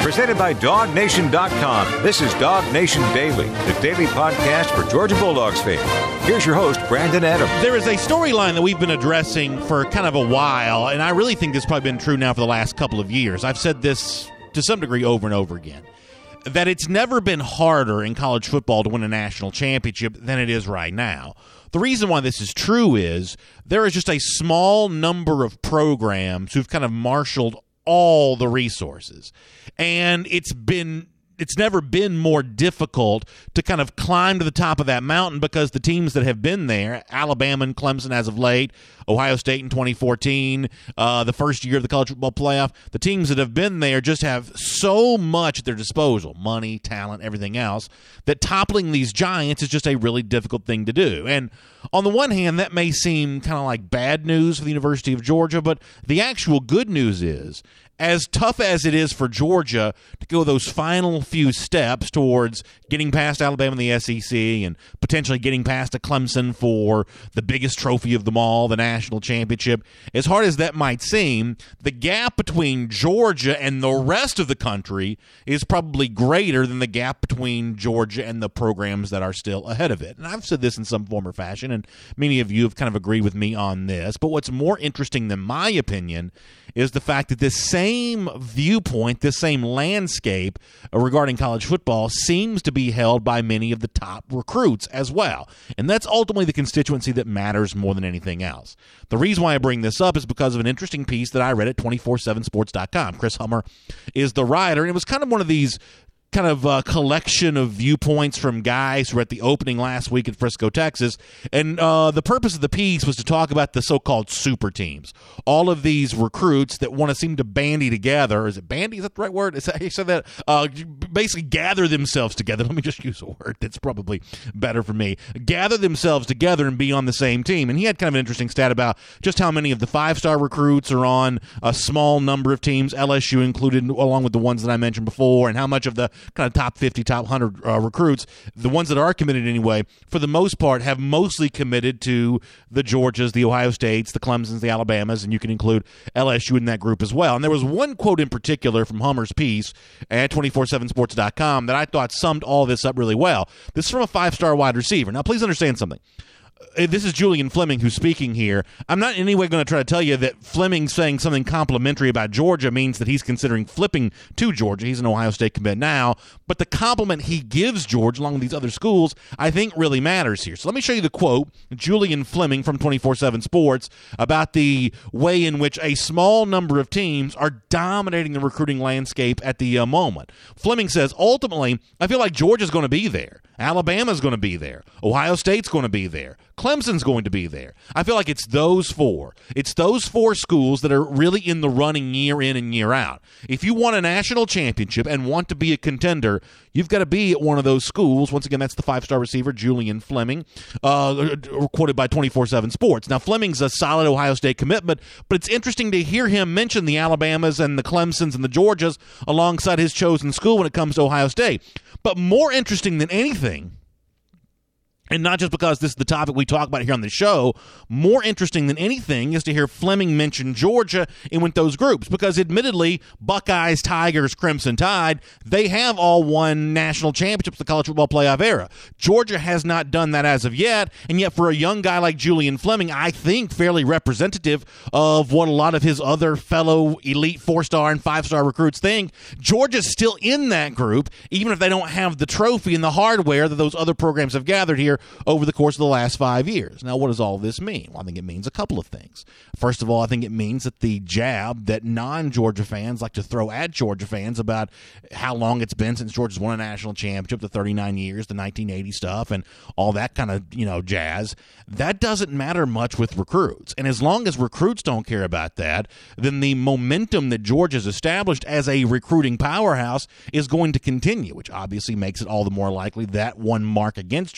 Presented by DogNation.com. This is Dog Nation Daily, the daily podcast for Georgia Bulldogs fans. Here's your host, Brandon Adams. There is a storyline that we've been addressing for kind of a while, and I really think this has probably been true now for the last couple of years. I've said this to some degree over and over again, that it's never been harder in college football to win a national championship than it is right now. The reason why this is true is there is just a small number of programs who've kind of marshaled all the resources. And it's never been more difficult to kind of climb to the top of that mountain because the teams that have been there, Alabama and Clemson as of late, Ohio State in 2014, the first year of the college football playoff, the teams that have been there just have so much at their disposal, money, talent, everything else, that toppling these giants is just a really difficult thing to do. And on the one hand, that may seem kind of like bad news for the University of Georgia, but the actual good news is, as tough as it is for Georgia to go those final few steps towards getting past Alabama in the SEC and potentially getting past a Clemson for the biggest trophy of them all, the national championship, as hard as that might seem, the gap between Georgia and the rest of the country is probably greater than the gap between Georgia and the programs that are still ahead of it. And I've said this in some form or fashion, and many of you have kind of agreed with me on this. But what's more interesting than my opinion is the fact that this same viewpoint, this same landscape regarding college football seems to be held by many of the top recruits as well. And that's ultimately the constituency that matters more than anything else. The reason why I bring this up is because of an interesting piece that I read at 247sports.com. Chris Hummer is the writer, and it was kind of one of these kind of collection of viewpoints from guys who were at the opening last week in Frisco, Texas. And the purpose of the piece was to talk about the so-called super teams. All of these recruits that want to seem to bandy together. Is it bandy? Is that the right word? Is that, you said that? Basically gather themselves together. Let me just use a word that's probably better for me. Gather themselves together and be on the same team. And he had kind of an interesting stat about just how many of the five-star recruits are on a small number of teams, LSU included, along with the ones that I mentioned before, and how much of the kind of top 50, top 100 recruits, the ones that are committed anyway, for the most part, have mostly committed to the Georgias, the Ohio States, the Clemsons, the Alabamas, and you can include LSU in that group as well. And there was one quote in particular from Hummer's piece at 247sports.com that I thought summed all this up really well. This is from a five-star wide receiver. Now, please understand something. This is Julian Fleming who's speaking here. I'm not in any way going to try to tell you that Fleming saying something complimentary about Georgia means that he's considering flipping to Georgia. He's an Ohio State commit now. But the compliment he gives Georgia, along with these other schools, I think really matters here. So let me show you the quote, Julian Fleming from 247 Sports, about the way in which a small number of teams are dominating the recruiting landscape at the moment. Fleming says, ultimately, I feel like Georgia's going to be there. Alabama's going to be there. Ohio State's going to be there. Clemson's going to be there. I feel like it's those four. It's those four schools that are really in the running year in and year out. If you want a national championship and want to be a contender, you've got to be at one of those schools. Once again, that's the five-star receiver, Julian Fleming, quoted by 247 Sports. Now, Fleming's a solid Ohio State commitment, but it's interesting to hear him mention the Alabamas and the Clemsons and the Georgias alongside his chosen school when it comes to Ohio State. But more interesting than anything, and not just because this is the topic we talk about here on the show, more interesting than anything is to hear Fleming mention Georgia in with those groups. Because admittedly, Buckeyes, Tigers, Crimson Tide, they have all won national championships in the college football playoff era. Georgia has not done that as of yet, and yet for a young guy like Julian Fleming, I think fairly representative of what a lot of his other fellow elite four-star and five-star recruits think, Georgia's still in that group, even if they don't have the trophy and the hardware that those other programs have gathered here over the course of the last 5 years. Now, what does all this mean? Well, I think it means a couple of things. First of all, I think it means that the jab that non-Georgia fans like to throw at Georgia fans about how long it's been since Georgia's won a national championship, the 39 years, the 1980 stuff, and all that kind of, jazz, that doesn't matter much with recruits. And as long as recruits don't care about that, then the momentum that Georgia's established as a recruiting powerhouse is going to continue, which obviously makes it all the more likely that one mark against Georgia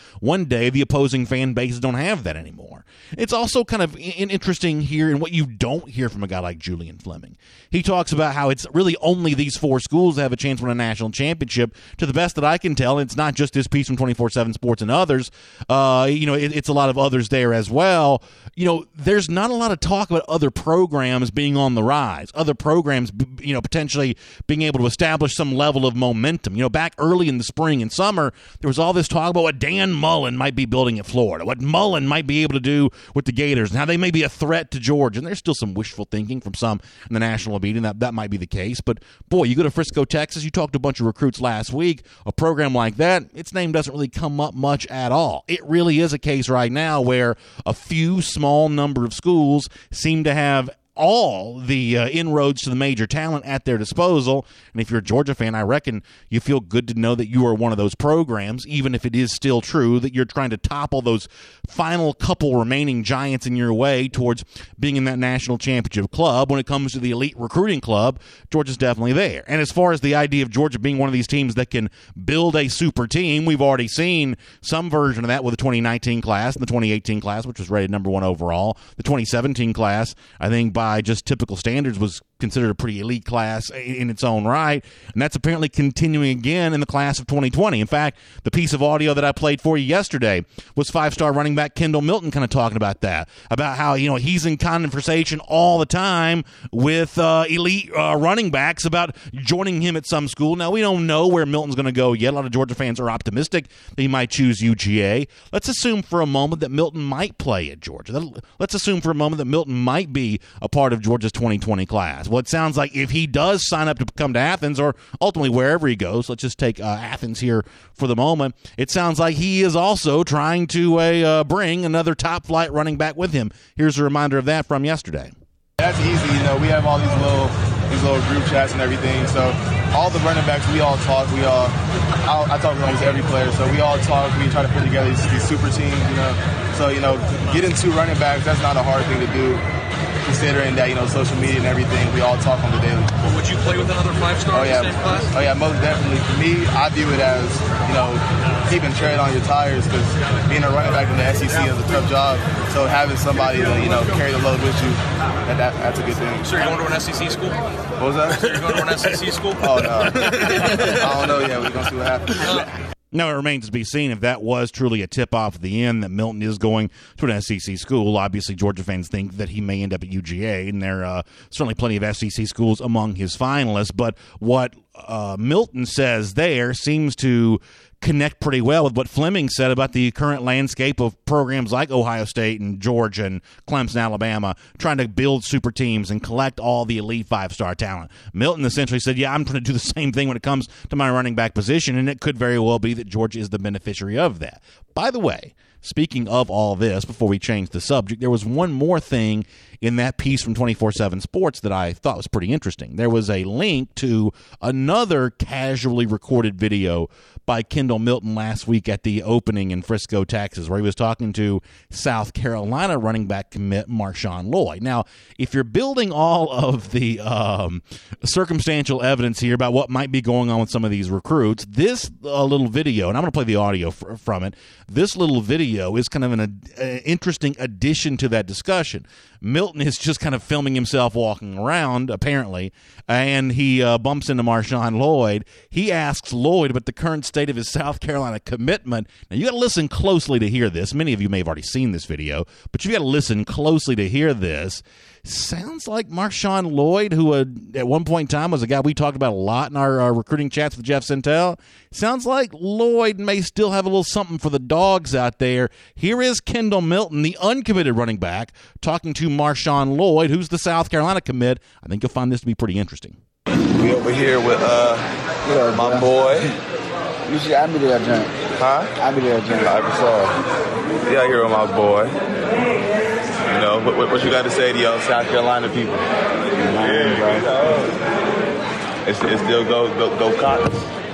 one day the opposing fan bases don't have that anymore. It's also kind of interesting here in what you don't hear from a guy like Julian Fleming. He talks about how it's really only these 4 schools that have a chance to win a national championship. To the best that I can tell, it's not just his piece from 24/7 Sports and others. It's a lot of others there as well. There's not a lot of talk about other programs being on the rise, other programs, potentially being able to establish some level of momentum. Back early in the spring and summer, there was all this talk about what Dan Mullen might be building at Florida, what Mullen might be able to do with the Gators, and how they may be a threat to Georgia. And there's still some wishful thinking from some in the national media that might be the case. But, boy, you go to Frisco, Texas, you talked to a bunch of recruits last week, a program like that, its name doesn't really come up much at all. It really is a case right now where a few small number of schools seem to have all the inroads to the major talent at their disposal. And if you're a Georgia fan, I reckon you feel good to know that you are one of those programs, even if it is still true that you're trying to topple those final couple remaining giants in your way towards being in that national championship club. When it comes to the elite recruiting club, Georgia's definitely there. And as far as the idea of Georgia being one of these teams that can build a super team, we've already seen some version of that with the 2019 class and the 2018 class, which was rated number 1 overall. The 2017 class, I think, by just typical standards, was considered a pretty elite class in its own right, and that's apparently continuing again in the class of 2020. In fact, the piece of audio that I played for you yesterday was 5-star running back Kendall Milton kind of talking about that, about how he's in conversation all the time with elite running backs about joining him at some school. Now, we don't know where Milton's going to go yet. A lot of Georgia fans are optimistic that he might choose UGA. Let's assume for a moment that Milton might play at Georgia. Let's assume for a moment that Milton might be a part of Georgia's 2020 class. Well, it sounds like if he does sign up to come to Athens, or ultimately wherever he goes, let's just take Athens here for the moment, it sounds like he is also trying to bring another top-flight running back with him. Here's a reminder of that from yesterday. That's easy. We have all these little group chats and everything. So all the running backs, we all talk. I talk with almost every player. So we all talk. We try to put together these super teams. So getting 2 running backs, that's not a hard thing to do, considering that social media and everything. We all talk on the daily. Well, would you play with another 5-star in the same class? Oh yeah, most definitely. For me, I view it as keeping tread on your tires, because being a running back in the SEC is a tough job. So having somebody to carry the load with you, that's a good thing. So you're going to an SEC school? What was that? So you're going to an SEC school? Oh no, I don't know yet. We're gonna see what happens. Now, it remains to be seen if that was truly a tip-off at the end that Milton is going to an SEC school. Obviously, Georgia fans think that he may end up at UGA, and there are certainly plenty of SEC schools among his finalists. But what Milton says there seems to connect pretty well with what Fleming said about the current landscape of programs like Ohio State and Georgia and Clemson, Alabama, trying to build super teams and collect all the elite 5-star talent. Milton essentially said, I'm trying to do the same thing when it comes to my running back position, and it could very well be that Georgia is the beneficiary of that. By the way, speaking of all this, before we change the subject, there was one more thing in that piece from 24/7 Sports that I thought was pretty interesting. There was a link to another casually recorded video by Kendall Milton last week at the opening in Frisco, Texas, where he was talking to South Carolina running back commit Marshawn Lloyd. Now, if you're building all of the circumstantial evidence here about what might be going on with some of these recruits, this little video, and I'm going to play the audio from it, this little video is kind of an interesting addition to that discussion. Milton is just kind of filming himself walking around, apparently, and he bumps into Marshawn Lloyd. He asks Lloyd about the current state of his South Carolina commitment. Now, you got to listen closely to hear this. Many of you may have already seen this video, but you got to listen closely to hear this. Sounds like Marshawn Lloyd, who at one point in time was a guy we talked about a lot in our recruiting chats with Jeff Sentell. Sounds like Lloyd may still have a little something for the dogs out there. Here is Kendall Milton, the uncommitted running back, talking to Marshawn Lloyd, who's the South Carolina commit. I think you'll find this to be pretty interesting. We over here with my boy. You should add me to that joint. Huh? Add me to that joint. I saw. Yeah, here with my boy. What you got to say to y'all South Carolina people? It's still go Cotton.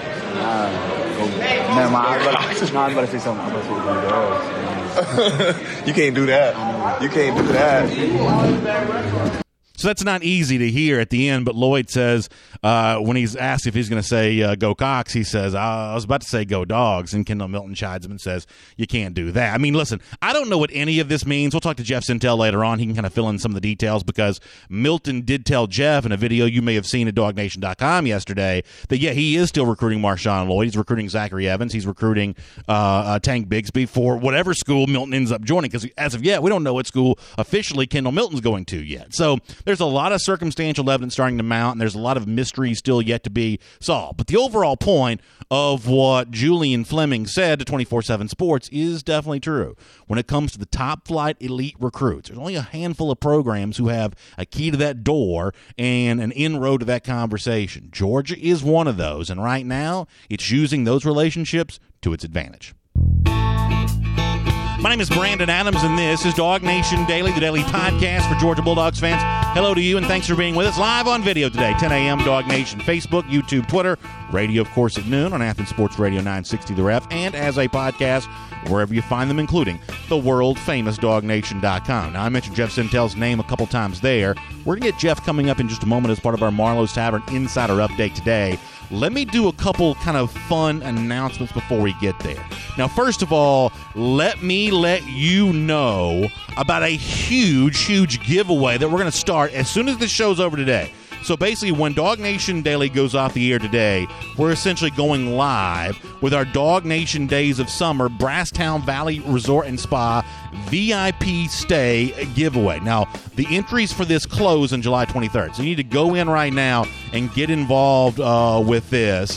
I'm about to say something. I'm about to say You can't do that. You can't do that. So that's not easy to hear at the end, but Lloyd says when he's asked if he's going to say go Cox, he says, I was about to say go Dogs, and Kendall Milton chides him and says, you can't do that. I mean, listen, I don't know what any of this means. We'll talk to Jeff Sentell later on. He can kind of fill in some of the details because Milton did tell Jeff in a video you may have seen at DogNation.com yesterday that, yeah, he is still recruiting Marshawn Lloyd. He's recruiting Zachary Evans. He's recruiting Tank Bigsby for whatever school Milton ends up joining, because as of yet, we don't know what school officially Kendall Milton's going to yet. So there's a lot of circumstantial evidence starting to mount, and there's a lot of mystery still yet to be solved. But the overall point of what Julian Fleming said to 24/7 Sports is definitely true. When it comes to the top-flight elite recruits, there's only a handful of programs who have a key to that door and an inroad to that conversation. Georgia is one of those, and right now it's using those relationships to its advantage. My name is Brandon Adams, and this is Dog Nation Daily, the daily podcast for Georgia Bulldogs fans. Hello to you, and thanks for being with us live on video today, 10 a.m. Dog Nation, Facebook, YouTube, Twitter, radio, of course, at noon on Athens Sports Radio 960 The Ref, and as a podcast wherever you find them, including the world-famous DogNation.com. Now, I mentioned Jeff Sentell's name a couple times there. We're going to get Jeff coming up in just a moment as part of our Marlowe's Tavern Insider Update today. Let me do a couple kind of fun announcements before we get there. Now, first of all, let me let you know about a huge giveaway that we're going to start as soon as this show's over today. So basically, when Dog Nation Daily goes off the air today, we're essentially going live with our Dog Nation Days of Summer Brasstown Valley Resort and Spa VIP Stay giveaway. Now, the entries for this close on July 23rd, so you need to go in right now and get involved with this.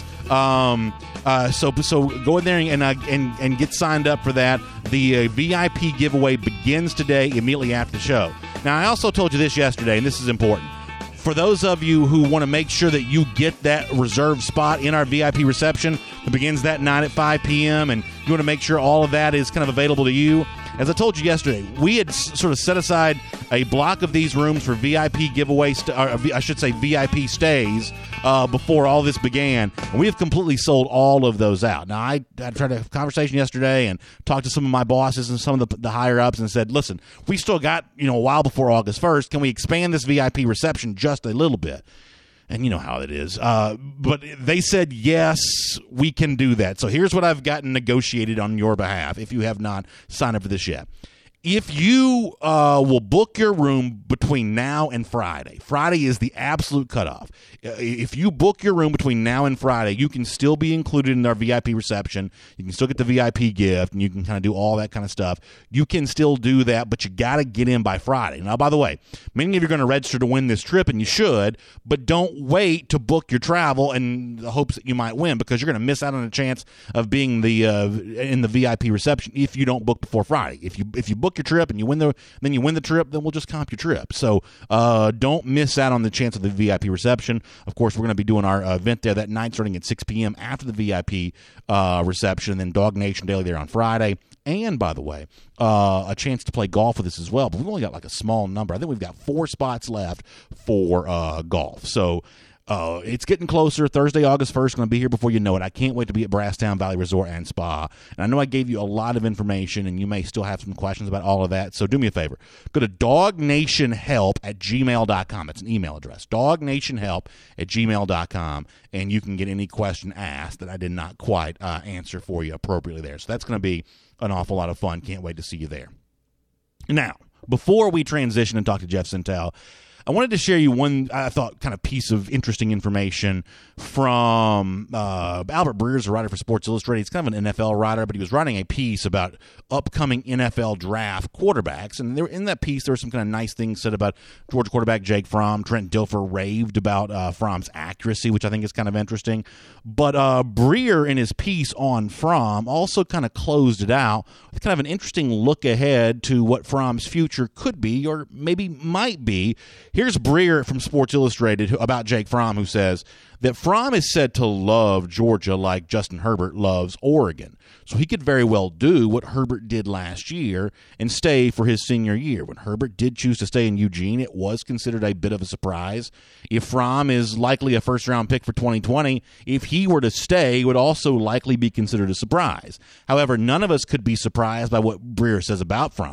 So go in there and get signed up for that. The VIP giveaway begins today, immediately after the show. Now, I also told you this yesterday, and this is important. For those of you who want to make sure that you get that reserved spot in our VIP reception that begins that night at 5 p.m., and you want to make sure all of that is kind of available to you, as I told you yesterday, we had sort of set aside a block of these rooms for VIP giveaways, I should say VIP stays, before all this began, and we have completely sold all of those out. Now, I tried to have a conversation yesterday and talked to some of my bosses and some of the higher-ups and said, listen, we still got a while before August 1st. Can we expand this VIP reception just a little bit? And you know how it is. But they said, yes, we can do that. So here's what I've gotten negotiated on your behalf if you have not signed up for this yet. If you will book your room between now and Friday, Friday is the absolute cutoff. If you book your room between now and Friday, you can still be included in our VIP reception. You can still get the VIP gift, and you can kind of do all that kind of stuff. You can still do that, but you got to get in by Friday. Now, by the way, many of you are going to register to win this trip, and you should, but don't wait to book your travel in the hopes that you might win, because you're going to miss out on a chance of being in the VIP reception if you don't book before Friday. If you book your trip and you win the trip, then we'll just comp your trip. So don't miss out on the chance of the VIP reception. Of course, we're going to be doing our event there that night starting at 6 p.m. after the VIP reception, and then Dog Nation Daily there on Friday. And, by the way, a chance to play golf with us as well. But we've only got like a small number. I think we've got 4 spots left for golf. So it's getting closer. Thursday, August 1st, going to be here before you know it. I can't wait to be at Brasstown Valley Resort and Spa. And I know I gave you a lot of information, and you may still have some questions about all of that. So do me a favor. Go to dognationhelp@gmail.com. It's an email address. dognationhelp@gmail.com. And you can get any question asked that I did not quite answer for you appropriately there. So that's going to be an awful lot of fun. Can't wait to see you there. Now, before we transition and talk to Jeff Sentell, I wanted to share you one, I thought, kind of piece of interesting information from Albert Breer's a writer for Sports Illustrated. He's kind of an NFL writer, but he was writing a piece about upcoming NFL draft quarterbacks. And in that piece, there were some kind of nice things said about Georgia quarterback Jake Fromm. Trent Dilfer raved about Fromm's accuracy, which I think is kind of interesting. But Breer, in his piece on Fromm, also kind of closed it out with kind of an interesting look ahead to what Fromm's future could be, or maybe might be. Here's Breer from Sports Illustrated about Jake Fromm, who says that Fromm is said to love Georgia like Justin Herbert loves Oregon. So he could very well do what Herbert did last year and stay for his senior year. When Herbert did choose to stay in Eugene, it was considered a bit of a surprise. If Fromm is likely a first-round pick for 2020, if he were to stay, it would also likely be considered a surprise. However, none of us could be surprised by what Breer says about Fromm.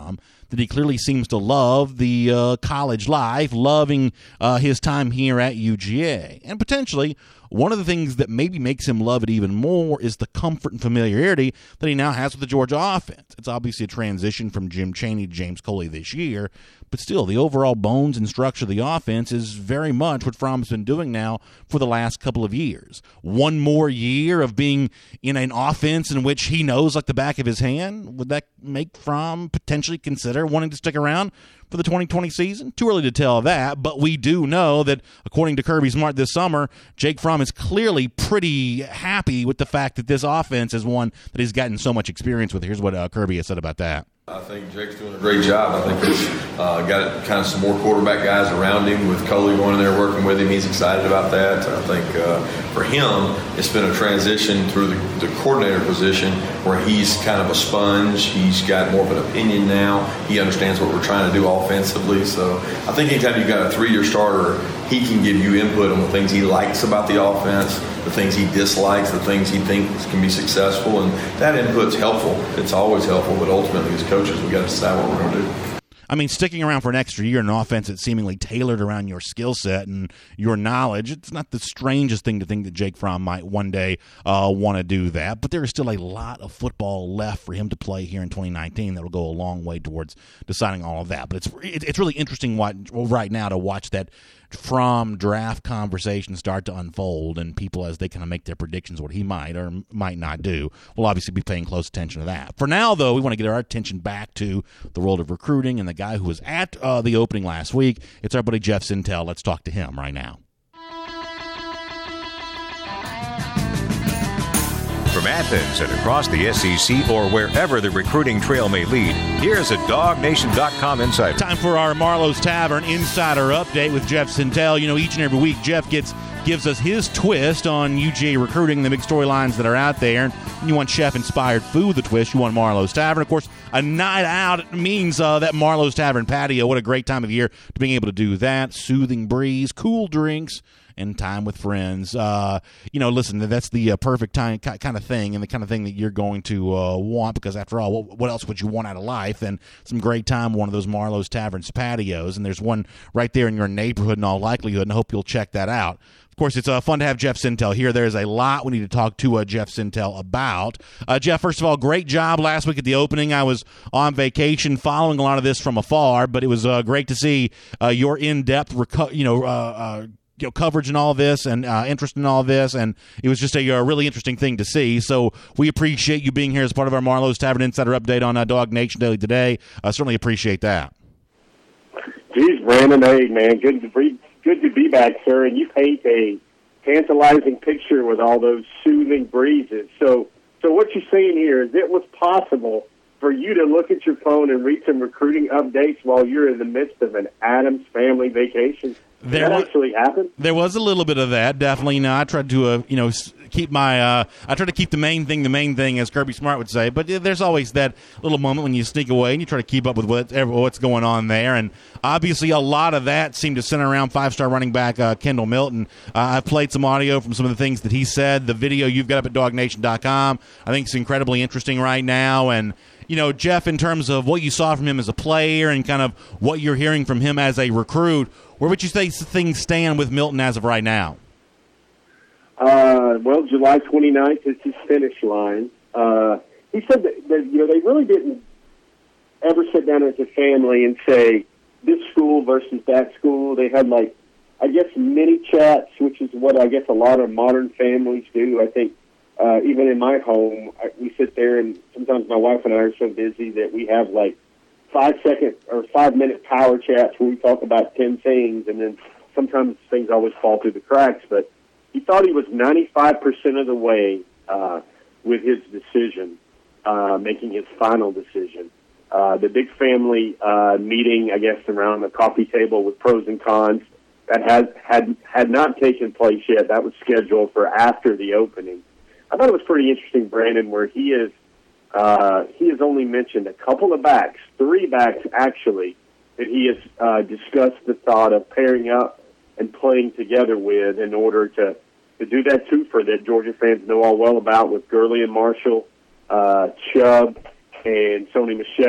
that he clearly seems to love the college life, loving his time here at UGA. And potentially, one of the things that maybe makes him love it even more is the comfort and familiarity that he now has with the Georgia offense. It's obviously a transition from Jim Chaney to James Coley this year, but still, the overall bones and structure of the offense is very much what Fromm's been doing now for the last couple of years. One more year of being in an offense in which he knows like the back of his hand, would that make Fromm potentially consider wanting to stick around for the 2020 season? Too early to tell that, but we do know that, according to Kirby Smart this summer, Jake Fromm is clearly pretty happy with the fact that this offense is one that he's gotten so much experience with. Here's what Kirby has said about that. I think Jake's doing a great job. I think he's got kind of some more quarterback guys around him with Coley going in there working with him. He's excited about that. I think for him, it's been a transition through the coordinator position where he's kind of a sponge. He's got more of an opinion now. He understands what we're trying to do offensively. So I think anytime you've got a 3-year starter, he can give you input on the things he likes about the offense, the things he dislikes, the things he thinks can be successful, and that input's helpful. It's always helpful, but ultimately as coaches, we got to decide what we're going to do. I mean, sticking around for an extra year in an offense that's seemingly tailored around your skill set and your knowledge, it's not the strangest thing to think that Jake Fromm might one day want to do that. But there is still a lot of football left for him to play here in 2019 that will go a long way towards deciding all of that. But it's really interesting right now to watch that Fromm draft conversation start to unfold, and people, as they kind of make their predictions what he might or might not do, will obviously be paying close attention to that. For now, though, we want to get our attention back to the world of recruiting and the guy who was at the opening last week. It's our buddy Jeff Sentell. Let's talk to him right now. From Athens and across the SEC or wherever the recruiting trail may lead, here's a DogNation.com insider. Time for our Marlowe's Tavern Insider Update with Jeff Sentell. You know, each and every week, Jeff gives us his twist on UGA recruiting, the big storylines that are out there. And you want chef-inspired food with a twist, you want Marlowe's Tavern. Of course, a night out means that Marlowe's Tavern patio. What a great time of year to being able to do that. Soothing breeze, cool drinks, and time with friends. Listen, that's the perfect time kind of thing, and the kind of thing that you're going to want, because after all, what else would you want out of life? And some great time, one of those Marlowe's Taverns patios, and there's one right there in your neighborhood in all likelihood, and I hope you'll check that out. Of course, it's fun to have Jeff Sentell here. There's a lot we need to talk to Jeff Sentell about. Jeff, first of all, great job last week at the opening. I was on vacation following a lot of this from afar, but it was great to see your in-depth coverage in all this and interest in all this, and it was just a really interesting thing to see. So we appreciate you being here as part of our Marlowe's Tavern Insider Update on Dog Nation Daily today. Certainly appreciate that. Geez, Brandon, hey, man, good to be back, sir. And you paint a tantalizing picture with all those soothing breezes. So what you're saying here is it was possible for you to look at your phone and read some recruiting updates while you're in the midst of an Addams family vacation. Did that actually happen? There was a little bit of that, definitely. I tried to, keep my. I try to keep the main thing, as Kirby Smart would say. But there's always that little moment when you sneak away and you try to keep up with what's going on there. And obviously, a lot of that seemed to center around 5-star running back Kendall Milton. I've played some audio from some of the things that he said. The video you've got up at DogNation.com, I think, is incredibly interesting right now. And Jeff, in terms of what you saw from him as a player and kind of what you're hearing from him as a recruit, where would you say things stand with Milton as of right now? Well, July 29th is his finish line. He said that they really didn't ever sit down as a family and say this school versus that school. They had mini chats, which is what I guess a lot of modern families do. I think even in my home, we sit there, and sometimes my wife and I are so busy that we have 5-second or 5-minute power chats where we talk about 10 things, and then sometimes things always fall through the cracks. But he thought he was 95% of the way with his decision, making his final decision. The big family meeting, I guess, around the coffee table with pros and cons, that had not taken place yet. That was scheduled for after the opening. I thought it was pretty interesting, Brandon, where he has only mentioned a couple of backs, 3 backs actually, that he has discussed the thought of pairing up and playing together with in order to do that twofer that Georgia fans know all well about with Gurley and Marshall, Chubb and Sony Michel.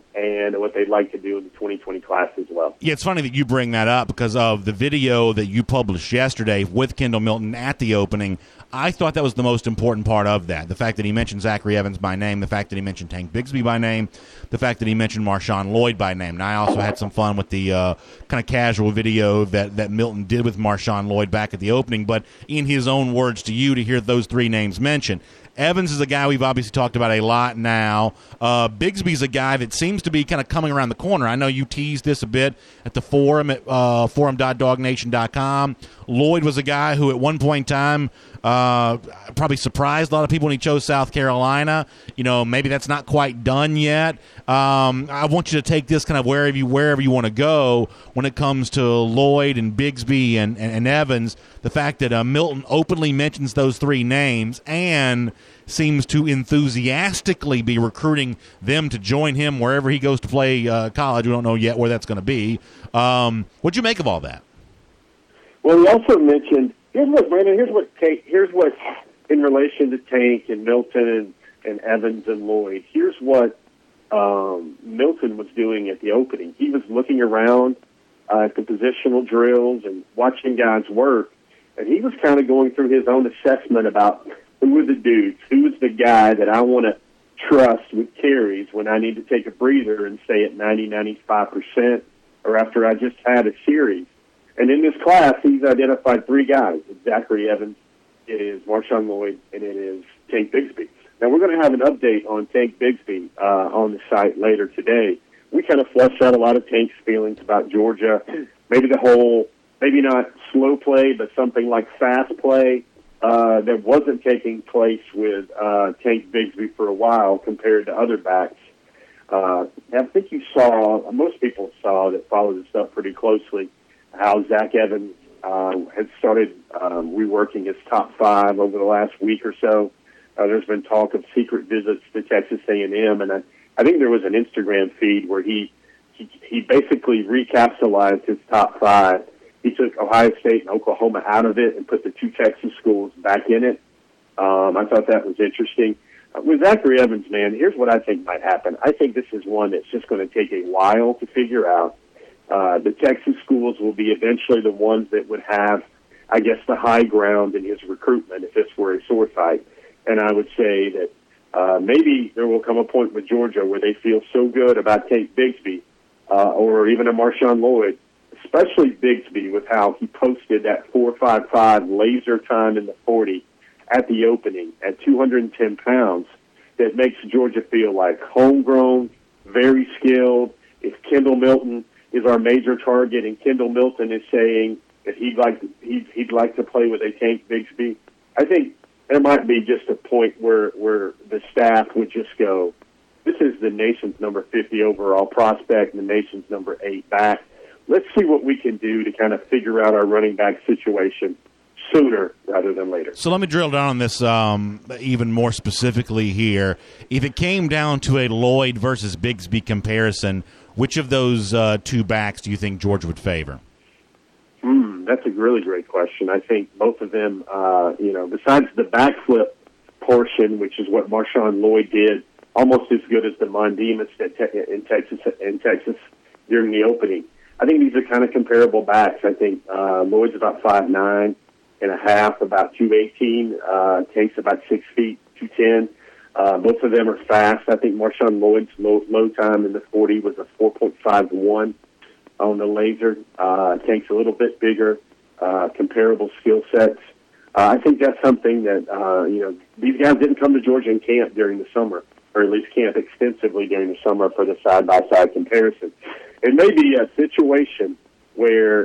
and what they'd like to do in the 2020 class as well. Yeah, it's funny that you bring that up because of the video that you published yesterday with Kendall Milton at the opening. I thought that was the most important part of that. The fact that he mentioned Zachary Evans by name, the fact that he mentioned Tank Bigsby by name, the fact that he mentioned Marshawn Lloyd by name. And I also had some fun with the kind of casual video that Milton did with Marshawn Lloyd back at the opening, but in his own words to you to hear those three names mentioned. Evans is a guy we've obviously talked about a lot now. Bigsby's a guy that seems to be kind of coming around the corner. I know you teased this a bit at the forum at forum.dognation.com. Lloyd was a guy who at one point in time probably surprised a lot of people when he chose South Carolina. You know, maybe that's not quite done yet. I want you to take this kind of wherever you want to go when it comes to Lloyd and Bigsby and Evans. The fact that Milton openly mentions those three names and seems to enthusiastically be recruiting them to join him wherever he goes to play college. We don't know yet where that's going to be. What'd you make of all that? Well, he also mentioned, here's what in relation to Tank and Milton and Evans and Lloyd, here's what Milton was doing at the opening. He was looking around at the positional drills and watching guys work, and he was kind of going through his own assessment about who were the dudes, who was the guy that I want to trust with carries when I need to take a breather and stay at 90-95%, or after I just had a series. And in this class, he's identified three guys. It's Zachary Evans, it is Marshawn Lloyd, and it is Tank Bigsby. Now, we're going to have an update on Tank Bigsby on the site later today. We kind of fleshed out a lot of Tank's feelings about Georgia, maybe maybe not slow play, but something like fast play that wasn't taking place with Tank Bigsby for a while compared to other backs. I think most people saw that followed this stuff pretty closely, how Zach Evans had started reworking his top five over the last week or so. There's been talk of secret visits to Texas A&M, and I think there was an Instagram feed where he basically recapitalized his top five. He took Ohio State and Oklahoma out of it and put the two Texas schools back in it. I thought that was interesting. With Zachary Evans, man, here's what I think might happen. I think this is one that's just going to take a while to figure out. The Texas schools will be eventually the ones that would have, I guess, the high ground in his recruitment if this were a sword fight. And I would say that maybe there will come a point with Georgia where they feel so good about Tank Bigsby or even a Marshawn Lloyd, especially Bigsby with how he posted that 4.55 laser time in the 40 at the opening at 210 pounds, that makes Georgia feel like homegrown, very skilled. If Kendall Milton is our major target and Kendall Milton is saying that he'd like to play with a Tank Bigsby, I think there might be just a point where the staff would just go, this is the nation's number 50 overall prospect and the nation's number 8 back. Let's see what we can do to kind of figure out our running back situation sooner rather than later. So let me drill down on this even more specifically here. If it came down to a Lloyd versus Bigsby comparison, which of those two backs do you think Georgia would favor? That's a really great question. I think both of them, besides the backflip portion, which is what Marshawn Lloyd did, almost as good as the Mondemus in Texas during the opening. I think these are kind of comparable backs. I think Lloyd's about 5'9" and a half, about 218. Tank's about 6 feet, 210. Both of them are fast. I think Marshawn Lloyd's low time in the 40 was a 4.51 on the laser. Tank's a little bit bigger, comparable skill sets. I think that's something that, these guys didn't come to Georgia in camp during the summer, or at least camp extensively during the summer for the side-by-side comparison. It may be a situation where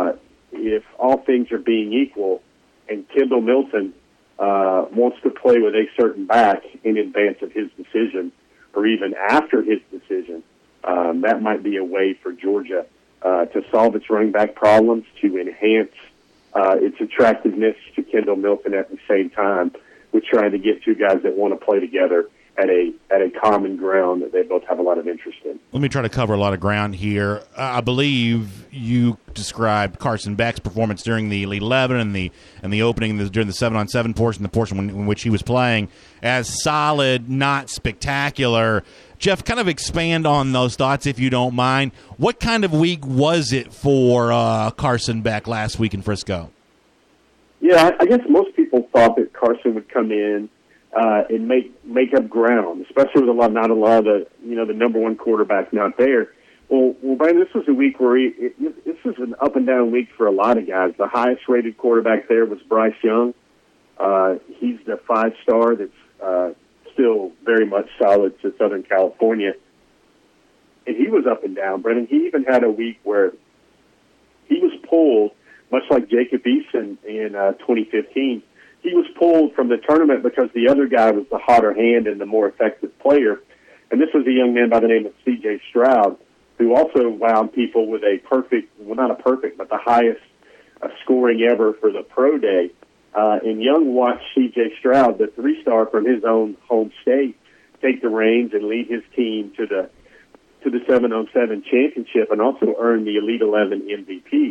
if all things are being equal and Kendall Milton wants to play with a certain back in advance of his decision or even after his decision, that might be a way for Georgia to solve its running back problems, to enhance its attractiveness to Kendall Milton at the same time with trying to get two guys that want to play together at a common ground that they both have a lot of interest in. Let me try to cover a lot of ground here. I believe you described Carson Beck's performance during the Elite 11 and the opening during the 7-on-7 portion, the portion in which he was playing, as solid, not spectacular. Jeff, kind of expand on those thoughts if you don't mind. What kind of week was it for Carson Beck last week in Frisco? Yeah, I guess most people thought that Carson would come in and make up ground, especially with not a lot of the number one quarterback not there. Well, Brian, this was a week where this was an up and down week for a lot of guys. The highest rated quarterback there was Bryce Young. He's the 5-star that's still very much solid to Southern California, and he was up and down. Brennan, he even had a week where he was pulled, much like Jacob Eason in 2015. He was pulled from the tournament because the other guy was the hotter hand and the more effective player. And this was a young man by the name of C.J. Stroud, who also wowed people with not a perfect, but the highest scoring ever for the pro day. And Young watched C.J. Stroud, the 3-star from his own home state, take the reins and lead his team to the 7-on-7 championship and also earn the Elite 11 MVP.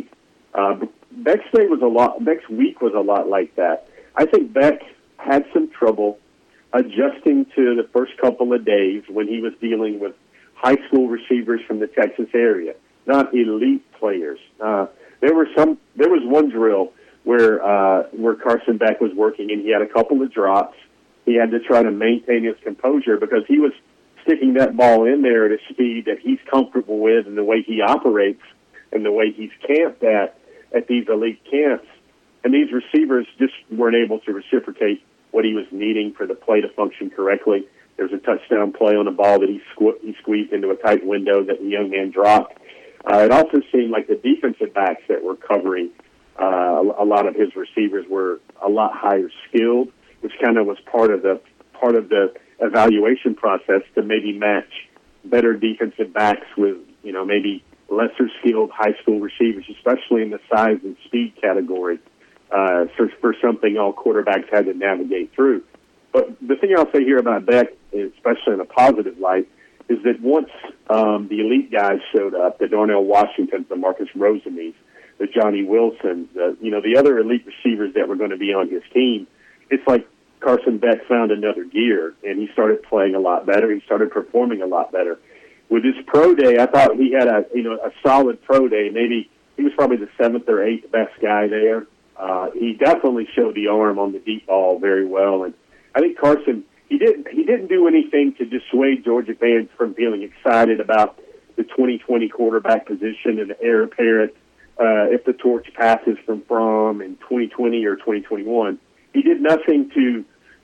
Beck's week was a lot like that. I think Beck had some trouble adjusting to the first couple of days when he was dealing with high school receivers from the Texas area, not elite players. There was one drill where Carson Beck was working, and he had a couple of drops. He had to try to maintain his composure because he was sticking that ball in there at a speed that he's comfortable with, and the way he operates and the way he's camped at these elite camps. And these receivers just weren't able to reciprocate what he was needing for the play to function correctly. There was a touchdown play on a ball that he squeezed into a tight window that the young man dropped. It also seemed like the defensive backs that were covering a lot of his receivers were a lot higher skilled, which kind of was part of the evaluation process to maybe match better defensive backs with maybe lesser skilled high school receivers, especially in the size and speed category. For something all quarterbacks had to navigate through. But the thing I'll say here about Beck, especially in a positive light, is that once the elite guys showed up, the Darnell Washingtons, the Marcus Rosemies, the Johnny Wilson, the other elite receivers that were going to be on his team, it's like Carson Beck found another gear, and he started playing a lot better. He started performing a lot better. With his pro day, I thought he had a solid pro day. Maybe he was probably the 7th or 8th best guy there. He definitely showed the arm on the deep ball very well, and I think Carson he didn't do anything to dissuade Georgia fans from feeling excited about the 2020 quarterback position and the heir apparent if the torch passes from Fromm in 2020 or 2021. He did nothing to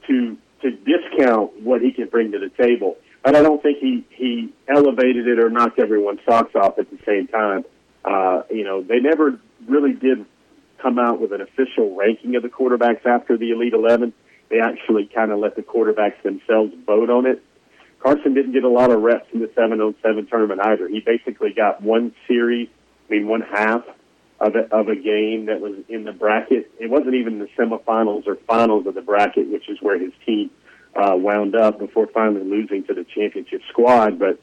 discount what he can bring to the table, but I don't think he elevated it or knocked everyone's socks off at the same time. They never really did come out with an official ranking of the quarterbacks after the Elite 11. They actually kind of let the quarterbacks themselves vote on it. Carson didn't get a lot of reps in the 7-on-7 tournament either. He basically got one half of a game that was in the bracket. It wasn't even the semifinals or finals of the bracket, which is where his team wound up before finally losing to the championship squad. But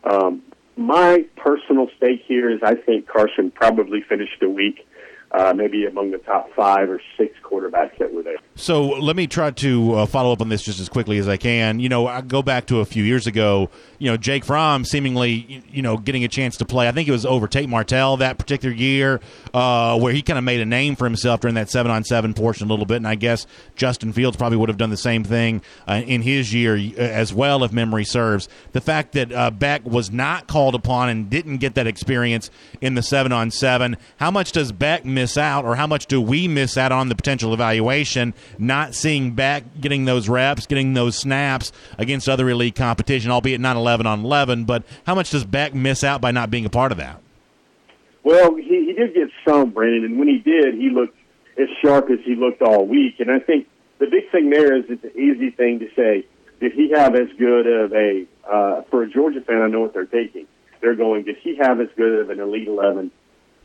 my personal stake here is I think Carson probably finished the week maybe among the top 5 or 6 quarterbacks that were there. So let me try to follow up on this just as quickly as I can. I go back to a few years ago, Jake Fromm seemingly, getting a chance to play. I think it was over Tate Martell that particular year where he kind of made a name for himself during that 7-on-7 portion a little bit, and I guess Justin Fields probably would have done the same thing in his year as well, if memory serves. The fact that Beck was not called upon and didn't get that experience in the 7-on-7, how much does Beck miss out, or how much do we miss out on the potential evaluation, not seeing Beck getting those reps, getting those snaps against other elite competition, albeit not 11-on-11, but how much does Beck miss out by not being a part of that? Well, he did get some, Brandon, and when he did, he looked as sharp as he looked all week. And I think the big thing there is it's an easy thing to say, did he have as good of a, for a Georgia fan, I know what they're thinking. They're going, did he have as good of an Elite 11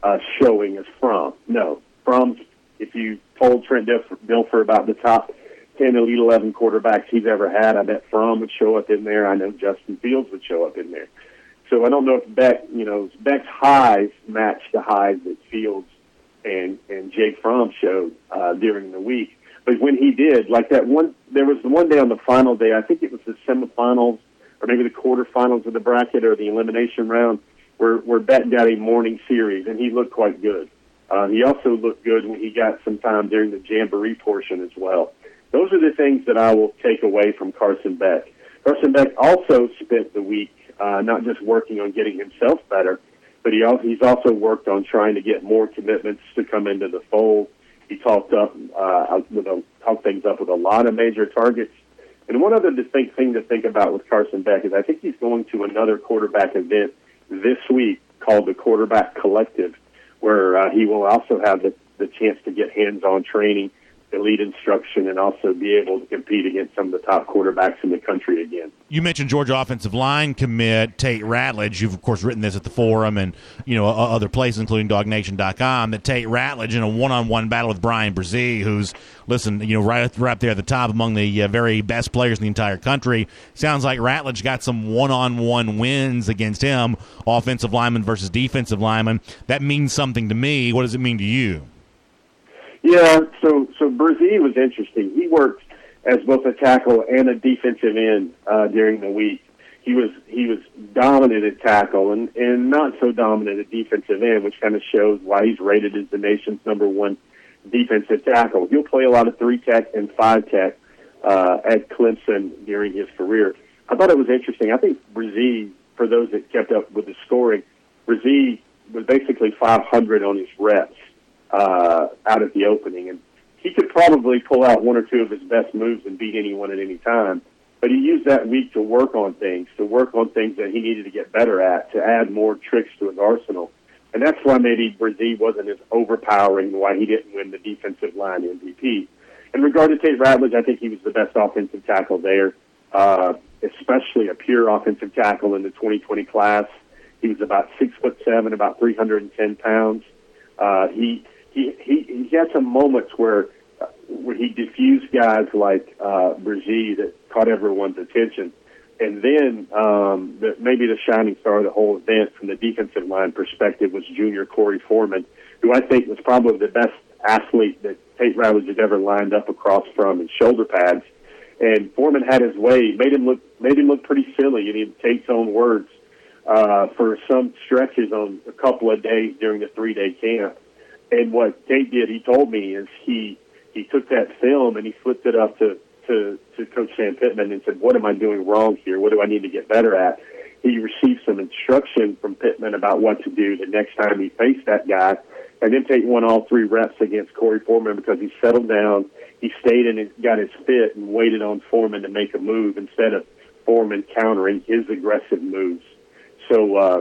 showing as Fromm? No. Fromm, if you told Trent Dilfer about the top 10, Elite 11 quarterbacks he's ever had. I bet Fromm would show up in there. I know Justin Fields would show up in there. So I don't know if Beck's highs match the highs that Fields and Jake Fromm showed during the week. But when he did, like that one, there was the one day on the final day, I think it was the semifinals or maybe the quarterfinals of the bracket or the elimination round, where Beck got a morning series, and he looked quite good. He also looked good when he got some time during the Jamboree portion as well. Those are the things that I will take away from Carson Beck. Carson Beck also spent the week not just working on getting himself better, but he's also worked on trying to get more commitments to come into the fold. He talked things up with a lot of major targets. And one other distinct thing to think about with Carson Beck is I think he's going to another quarterback event this week called the Quarterback Collective, where he will also have the chance to get hands-on training, elite instruction, and also be able to compete against some of the top quarterbacks in the country again. You mentioned Georgia offensive line commit Tate Ratledge. You've, of course, written this at the forum and other places, including DogNation.com, that Tate Ratledge in a one-on-one battle with Brian Brzee, who's, right up there at the top among the very best players in the entire country. Sounds like Ratledge got some one-on-one wins against him, offensive lineman versus defensive lineman. That means something to me. What does it mean to you? Yeah, so Brzee was interesting. He worked as both a tackle and a defensive end during the week. He was dominant at tackle and not so dominant at defensive end, which kind of shows why he's rated as the nation's number one defensive tackle. He'll play a lot of 3-tech and 5-tech at Clemson during his career. I thought it was interesting. I think Brzee, for those that kept up with the scoring, Brzee was basically 500 on his reps out at the opening, and he could probably pull out one or two of his best moves and beat anyone at any time. But he used that week to work on things that he needed to get better at, to add more tricks to his arsenal. And that's why maybe Brzee wasn't as overpowering, why he didn't win the defensive line MVP. In regard to Tate Ratledge, I think he was the best offensive tackle there, especially a pure offensive tackle in the 2020 class. He was about 6'7", about 310 pounds. He had some moments where he diffused guys like Brzee that caught everyone's attention. And then maybe the shining star of the whole event from the defensive line perspective was junior Corey Foreman, who I think was probably the best athlete that Tate Ratledge had ever lined up across from in shoulder pads. And Foreman had his way, made him look pretty silly, and in Tate's own words, for some stretches on a couple of days during the 3-day camp. And what Tate did, he told me, is he took that film and he flipped it up to Coach Sam Pittman and said, what am I doing wrong here? What do I need to get better at? He received some instruction from Pittman about what to do the next time he faced that guy. And then Tate won all 3 reps against Corey Foreman because he settled down, he stayed and got his fit and waited on Foreman to make a move instead of Foreman countering his aggressive moves. So,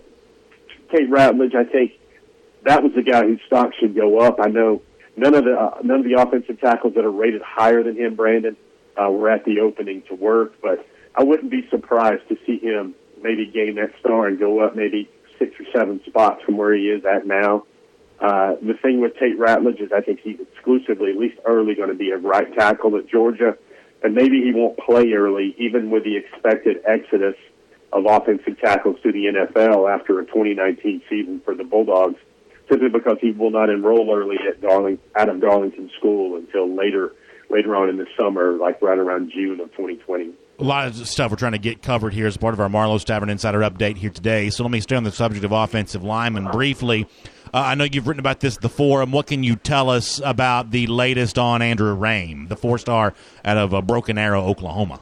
Tate Ratledge, I think, that was the guy whose stock should go up. I know none of the offensive tackles that are rated higher than him, Brandon, were at the opening to work, but I wouldn't be surprised to see him maybe gain that star and go up maybe 6 or 7 spots from where he is at now. The thing with Tate Ratledge is I think he's exclusively, at least early, going to be a right tackle at Georgia, and maybe he won't play early, even with the expected exodus of offensive tackles to the NFL after a 2019 season for the Bulldogs, simply because he will not enroll early out of Darlington School until later on in the summer, like right around June of 2020. A lot of stuff we're trying to get covered here as part of our Marlowe's Tavern Insider Update here today. So let me stay on the subject of offensive linemen briefly. I know you've written about this at the forum. What can you tell us about the latest on Andrew Rame, the 4-star out of Broken Arrow, Oklahoma?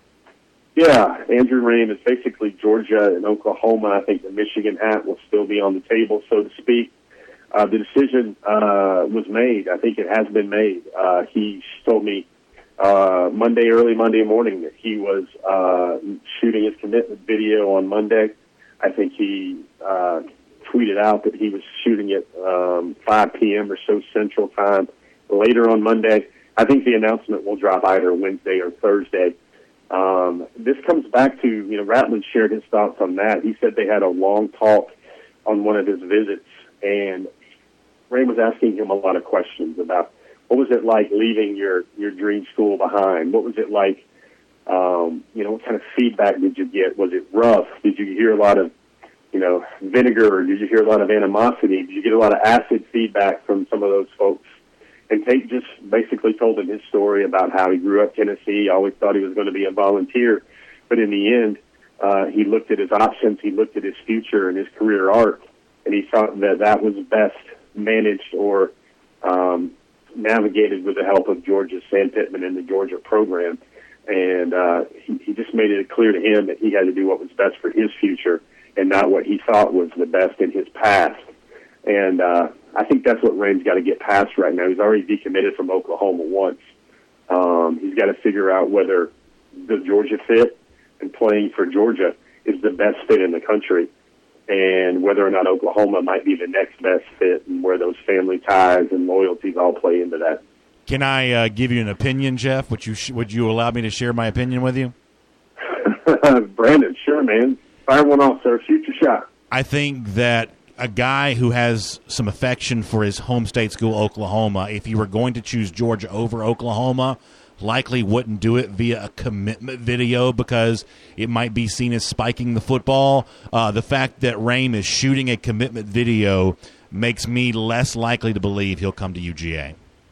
Yeah, Andrew Rame is basically Georgia and Oklahoma. I think the Michigan hat will still be on the table, so to speak. The decision was made. I think it has been made. He told me early Monday morning that he was shooting his commitment video on Monday. I think he tweeted out that he was shooting at 5 p.m. or so Central Time later on Monday. I think the announcement will drop either Wednesday or Thursday. This comes back to, Ratledge shared his thoughts on that. He said they had a long talk on one of his visits, and Ray was asking him a lot of questions about What was it like leaving your dream school behind? What was it like? What kind of feedback did you get? Was it rough? Did you hear a lot of, vinegar? Or did you hear a lot of animosity? Did you get a lot of acid feedback from some of those folks? And Tate just basically told him his story about how he grew up Tennessee, always thought he was going to be a volunteer. But in the end, he looked at his options, he looked at his future and his career arc, and he thought that was best managed or navigated with the help of Georgia's Sam Pittman and the Georgia program. And he just made it clear to him that he had to do what was best for his future and not what he thought was the best in his past. And I think that's what Raym's got to get past right now. He's already decommitted from Oklahoma once. He's got to figure out whether the Georgia fit and playing for Georgia is the best fit in the country, and whether or not Oklahoma might be the next best fit, and where those family ties and loyalties all play into that. Can I give you an opinion, Jeff? Would you allow me to share my opinion with you? Brandon, sure, man. Fire one off, sir. Shoot your shot. I think that a guy who has some affection for his home state school, Oklahoma, if he were going to choose Georgia over Oklahoma, likely wouldn't do it via a commitment video because it might be seen as spiking the football. The fact that Raym is shooting a commitment video makes me less likely to believe he'll come to UGA.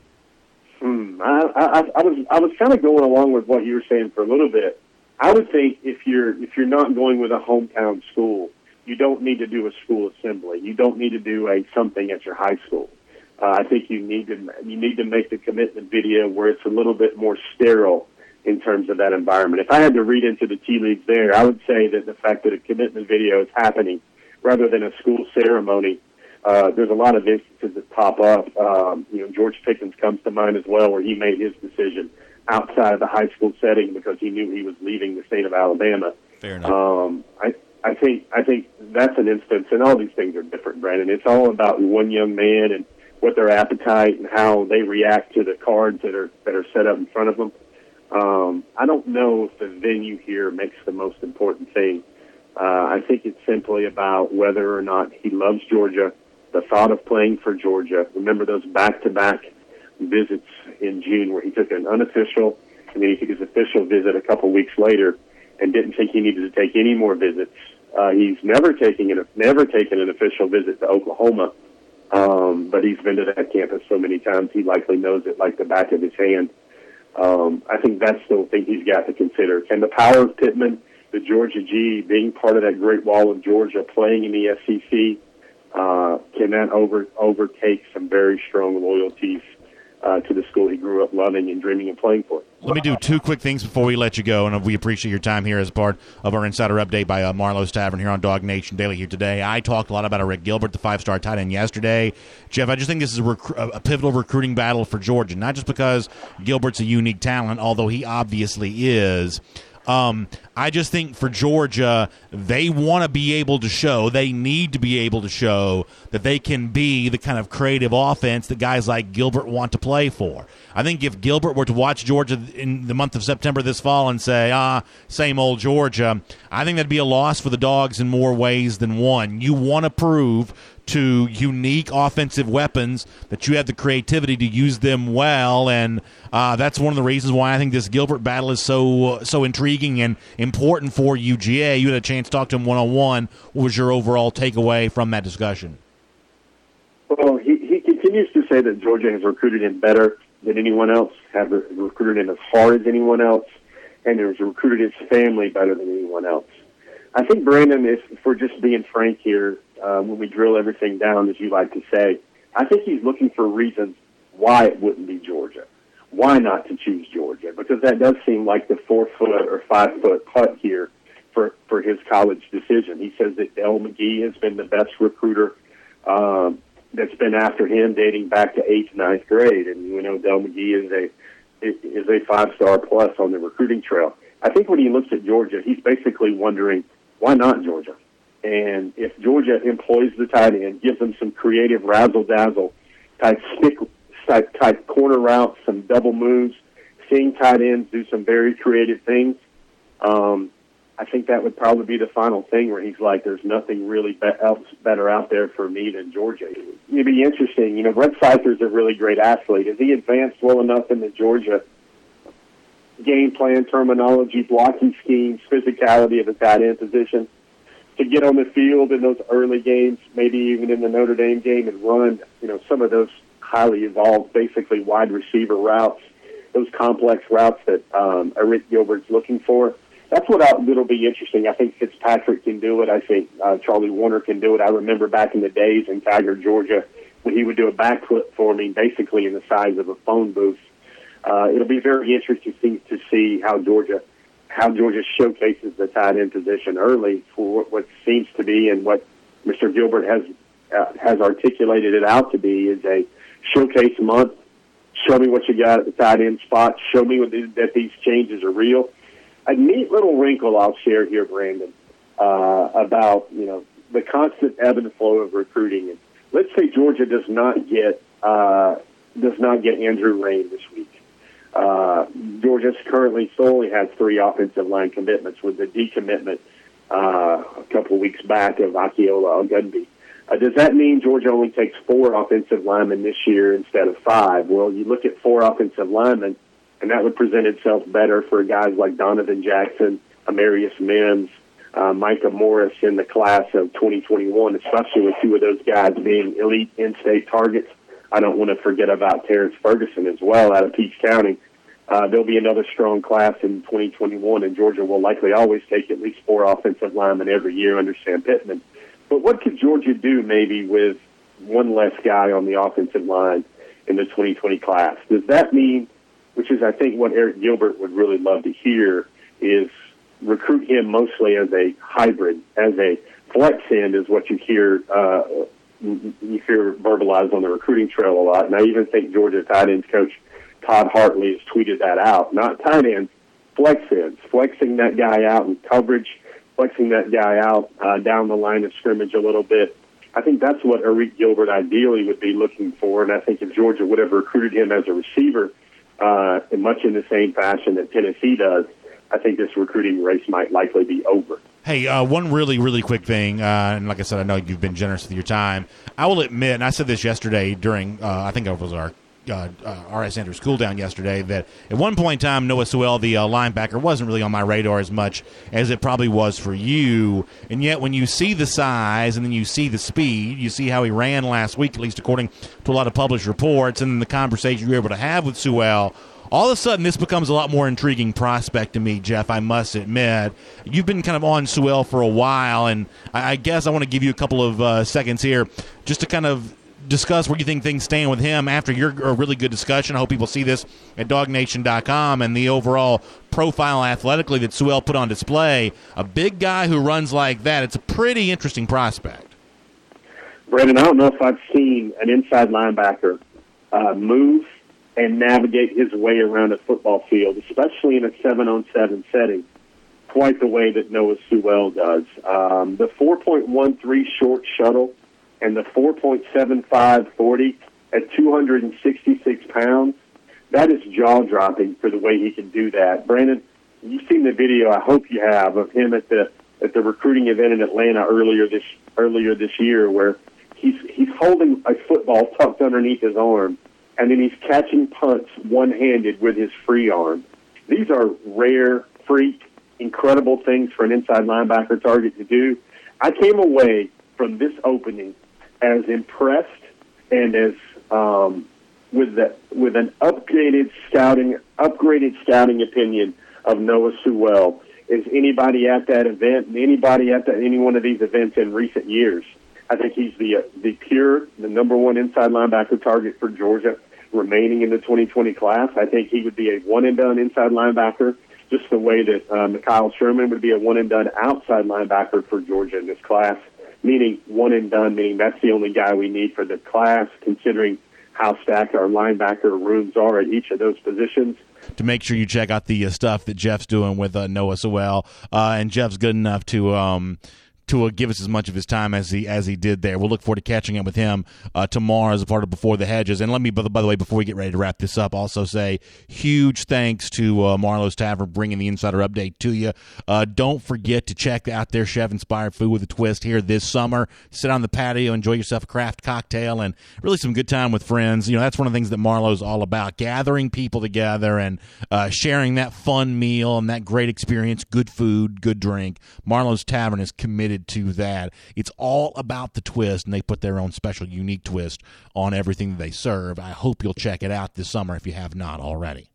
I was kind of going along with what you were saying for a little bit. I would think if you're not going with a hometown school, you don't need to do a school assembly. You don't need to do something at your high school. I think you need to make the commitment video where it's a little bit more sterile in terms of that environment. If I had to read into the tea leaves there, I would say that the fact that a commitment video is happening rather than a school ceremony, there's a lot of instances that pop up. George Pickens comes to mind as well, where he made his decision outside of the high school setting because he knew he was leaving the state of Alabama. Fair enough. I think that's an instance, and all these things are different, Brandon. It's all about one young man and what their appetite and how they react to the cards that are set up in front of them. I don't know if the venue here makes the most important thing. I think it's simply about whether or not he loves Georgia, the thought of playing for Georgia. Remember those back-to-back visits in June where he took an unofficial and then he took his official visit a couple weeks later and didn't think he needed to take any more visits. He's never taken an official visit to Oklahoma, but he's been to that campus so many times he likely knows it like the back of his hand. I think that's the thing he's got to consider. Can the power of Pittman, the Georgia G, being part of that Great Wall of Georgia, playing in the SEC, can that overtake some very strong loyalties to the school he grew up loving and dreaming of playing for? Let me do two quick things before we let you go, and we appreciate your time here as part of our Insider Update by Marlowe's Tavern here on Dog Nation Daily here today. I talked a lot about Rick Gilbert, the five-star tight end, yesterday. Jeff, I just think this is a pivotal recruiting battle for Georgia, not just because Gilbert's a unique talent, although he obviously is. I just think for Georgia, they want to be able to show, they need to be able to show that they can be the kind of creative offense that guys like Gilbert want to play for. I think if Gilbert were to watch Georgia in the month of September this fall and say, same old Georgia, I think that'd be a loss for the Dogs in more ways than one. You want to prove to unique offensive weapons that you have the creativity to use them well, and that's one of the reasons why I think this Gilbert battle is so intriguing and important for UGA. You had a chance to talk to him one-on-one. What was your overall takeaway from that discussion? Well, he continues to say that Georgia has recruited him better than anyone else, have recruited him as hard as anyone else, and has recruited his family better than anyone else. I think, Brandon, if we're just being frank here, when we drill everything down, as you like to say, I think he's looking for reasons why it wouldn't be Georgia. Why not to choose Georgia? Because that does seem like the 4-foot or 5-foot putt here for his college decision. He says that Dell McGee has been the best recruiter that's been after him dating back to 8th, 9th grade. And we know Dell McGee is a 5-star plus on the recruiting trail. I think when he looks at Georgia, he's basically wondering, why not Georgia? And if Georgia employs the tight end, gives them some creative razzle-dazzle type corner routes, some double moves, seeing tight ends do some very creative things, I think that would probably be the final thing where he's like, there's nothing really else better out there for me than Georgia. It'd be interesting. You know, Brett Cypher's a really great athlete. Has he advanced well enough in the Georgia game plan, terminology, blocking schemes, physicality of the tight end position to get on the field in those early games, maybe even in the Notre Dame game, and run, you know, some of those highly evolved, basically wide receiver routes, those complex routes that Eric Gilbert's looking for? That's that'll be interesting. I think Fitzpatrick can do it. I think Charlie Warner can do it. I remember back in the days in Tiger, Georgia, when he would do a backflip for me, basically in the size of a phone booth. It'll be very interesting to see how Georgia showcases the tight end position early for what seems to be, and what Mr. Gilbert has articulated it out to be, is a showcase month. Show me what you got at the tight end spot. Show me that these changes are real. A neat little wrinkle I'll share here, Brandon, about, you know, the constant ebb and flow of recruiting. And let's say Georgia does not get Andrew Rain this week. Georgia's currently solely has 3 offensive line commitments, with the decommitment a couple of weeks back of Akiola Ogunbi. Does that mean Georgia only takes 4 offensive linemen this year instead of 5? Well, you look at 4 offensive linemen, and that would present itself better for guys like Donovan Jackson, Amarius Mims, Micah Morris in the class of 2021, especially with 2 of those guys being elite in-state targets. I don't want to forget about Terrence Ferguson as well out of Peach County. There'll be another strong class in 2021, and Georgia will likely always take at least 4 offensive linemen every year under Sam Pittman. But what could Georgia do maybe with 1 less guy on the offensive line in the 2020 class? Does that mean, which is I think what Eric Gilbert would really love to hear, is recruit him mostly as a hybrid, as a flex end, is what you hear verbalized on the recruiting trail a lot. And I even think Georgia tight ends coach Todd Hartley has tweeted that out. Not tight ends, flex ends, flexing that guy out in coverage, flexing that guy out down the line of scrimmage a little bit. I think that's what Eric Gilbert ideally would be looking for. And I think if Georgia would have recruited him as a receiver, much in the same fashion that Tennessee does, I think this recruiting race might likely be over. Hey, one really, really quick thing, and like I said, I know you've been generous with your time. I will admit, and I said this yesterday during, I think it was our R.S. Andrews cool down yesterday, that at one point in time, Noah Sewell, the linebacker, wasn't really on my radar as much as it probably was for you. And yet when you see the size and then you see the speed, you see how he ran last week, at least according to a lot of published reports, and then the conversation you were able to have with Sewell, all of a sudden this becomes a lot more intriguing prospect to me, Jeff, I must admit. You've been kind of on Sewell for a while, and I guess I want to give you a couple of seconds here just to kind of discuss where you think things stand with him after your really good discussion. I hope people see this at DogNation.com and the overall profile athletically that Sewell put on display. A big guy who runs like that, it's a pretty interesting prospect. Brandon, I don't know if I've seen an inside linebacker move and navigate his way around a football field, especially in a 7-on-7 setting, quite the way that Noah Sewell does. The 4.13 short shuttle and the 4.75 40 at 266 pounds, that is jaw-dropping for the way he can do that. Brandon, you've seen the video, I hope you have, of him at the recruiting event in Atlanta earlier this year, where he's holding a football tucked underneath his arm, and then he's catching punts one-handed with his free arm. These are rare, freak, incredible things for an inside linebacker target to do. I came away from this opening as impressed and as with an upgraded scouting opinion of Noah Sewell as anybody at that event and anybody at any one of these events in recent years. I think he's the number one inside linebacker target for Georgia remaining in the 2020 class. I think he would be a one-and-done inside linebacker, just the way that Mikhail Sherman would be a one-and-done outside linebacker for Georgia in this class, meaning one-and-done, meaning that's the only guy we need for the class, considering how stacked our linebacker rooms are at each of those positions. To make sure you check out the stuff that Jeff's doing with Noah Sewell, and Jeff's good enough to to give us as much of his time as he did there. We'll look forward to catching up with him tomorrow as a part of Before the Hedges. And let me, by the way, before we get ready to wrap this up, also say huge thanks to Marlowe's Tavern bringing the Insider Update to you. Don't forget to check out their chef-inspired food with a twist here this summer. Sit on the patio, enjoy yourself a craft cocktail, and really some good time with friends. That's one of the things that Marlowe's all about, gathering people together and sharing that fun meal and that great experience, good food, good drink. Marlowe's Tavern is committed to that. It's all about the twist, and they put their own special, unique twist on everything that they serve. I hope you'll check it out this summer if you have not already.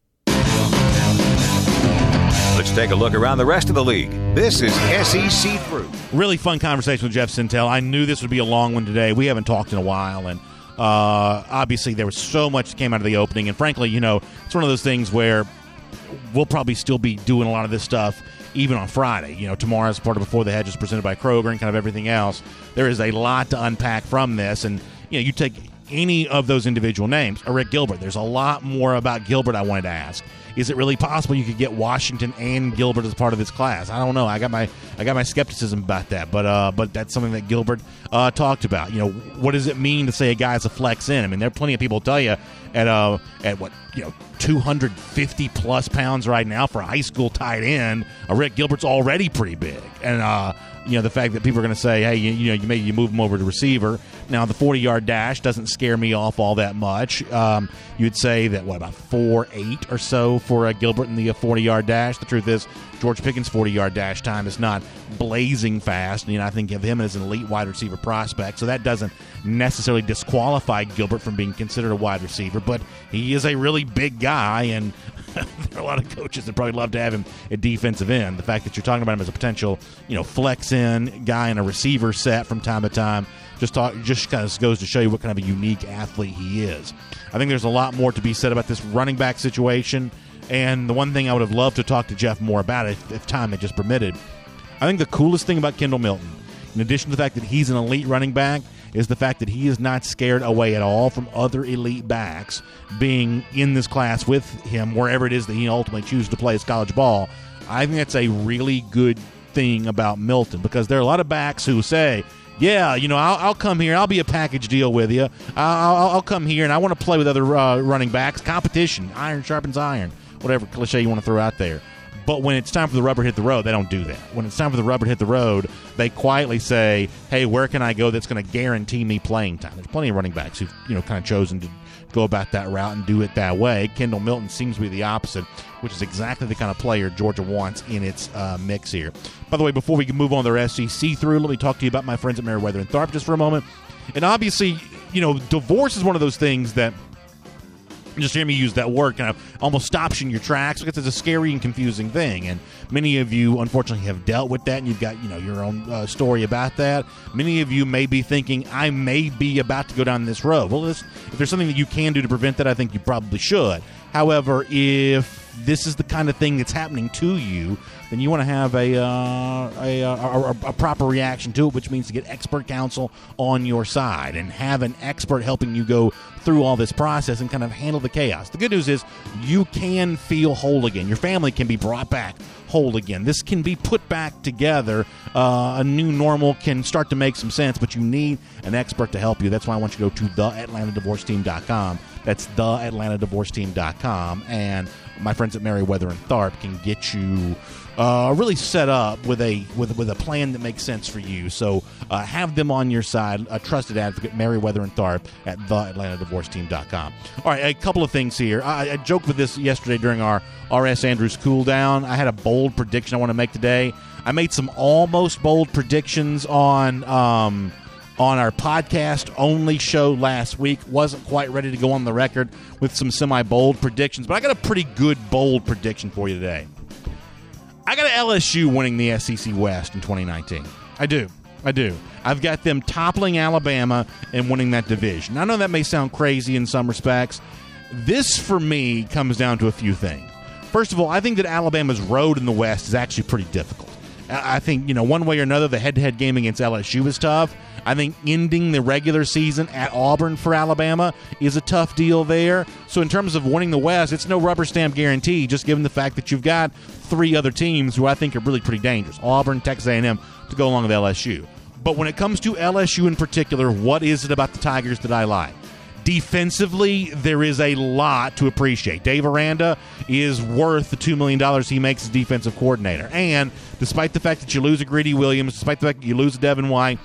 Let's take a look around the rest of the league. This is SEC Through. Really fun conversation with Jeff Sentell. I knew this would be a long one today. We haven't talked in a while, and obviously there was so much that came out of the opening, and frankly, it's one of those things where we'll probably still be doing a lot of this stuff even on Friday. Tomorrow is part of Before the Hedges presented by Kroger and kind of everything else. There is a lot to unpack from this, and you take any of those individual names. Rick Gilbert, there's a lot more about Gilbert I wanted to ask. Is it really possible you could get Washington and Gilbert as part of this class? I don't know. I got my skepticism about that, but that's something that Gilbert talked about. What does it mean to say a guy's a flex in? I mean, there are plenty of people tell you at what 250 plus pounds right now for a high school tight end. Rick Gilbert's already pretty big, and the fact that people are going to say, hey, you move him over to receiver. Now the 40-yard dash doesn't scare me off all that much. You'd say that about 4.8 or so for Gilbert in the 40-yard dash. The truth is, George Pickens' 40-yard dash time is not blazing fast. I think of him as an elite wide receiver prospect, so that doesn't necessarily disqualify Gilbert from being considered a wide receiver, but he is a really big guy, and there are a lot of coaches that probably love to have him at defensive end. The fact that you're talking about him as a potential, flex-in guy in a receiver set from time to time just kind of goes to show you what kind of a unique athlete he is. I think there's a lot more to be said about this running back situation, and the one thing I would have loved to talk to Jeff more about if time had just permitted, I think the coolest thing about Kendall Milton, in addition to the fact that he's an elite running back, is the fact that he is not scared away at all from other elite backs being in this class with him wherever it is that he ultimately chooses to play his college ball. I think that's a really good thing about Milton, because there are a lot of backs who say, yeah, I'll come here. I'll be a package deal with you. I'll come here, and I want to play with other running backs. Competition. Iron sharpens iron. Whatever cliche you want to throw out there. But when it's time for the rubber to hit the road, they don't do that. When it's time for the rubber to hit the road, they quietly say, hey, where can I go that's going to guarantee me playing time? There's plenty of running backs who've kind of chosen to go about that route and do it that way. Kendall Milton seems to be the opposite, which is exactly the kind of player Georgia wants in its mix here. By the way, before we can move on to their SEC through, let me talk to you about my friends at Meriwether and Tharp just for a moment. And obviously, divorce is one of those things that, just hear me use that word, kind of almost stops you in your tracks because it's a scary and confusing thing. And many of you, unfortunately, have dealt with that, and you've got your own story about that. Many of you may be thinking, I may be about to go down this road. Well, if there's something that you can do to prevent that, I think you probably should. However, if this is the kind of thing that's happening to you, then you want to have a proper reaction to it, which means to get expert counsel on your side and have an expert helping you go through all this process and kind of handle the chaos. The good news is you can feel whole again. Your family can be brought back whole again. This can be put back together. A new normal can start to make some sense, but you need an expert to help you. That's why I want you to go to theatlantadivorceteam.com. That's theatlantadivorceteam.com, and my friends at Meriwether and Tharp can get you really set up with a plan that makes sense for you. So have them on your side, a trusted advocate, Meriwether and Tharp at theatlantadivorceteam.com. All right, a couple of things here. I joked with this yesterday during our R.S. Andrews cool down. I had a bold prediction I want to make today. I made some almost bold predictions on our podcast-only show last week. Wasn't quite ready to go on the record with some semi-bold predictions, but I got a pretty good bold prediction for you today. I got LSU winning the SEC West in 2019. I do. I've got them toppling Alabama and winning that division. I know that may sound crazy in some respects. This, for me, comes down to a few things. First of all, I think that Alabama's road in the West is actually pretty difficult. I think, one way or another, the head-to-head game against LSU is tough. I think ending the regular season at Auburn for Alabama is a tough deal there. So in terms of winning the West, it's no rubber stamp guarantee, just given the fact that you've got 3 other teams who I think are really pretty dangerous. Auburn, Texas A&M, to go along with LSU. But when it comes to LSU in particular, what is it about the Tigers that I like? Defensively, there is a lot to appreciate. Dave Aranda is worth the $2 million he makes as defensive coordinator. And despite the fact that you lose a Greedy Williams, despite the fact that you lose a Devin White,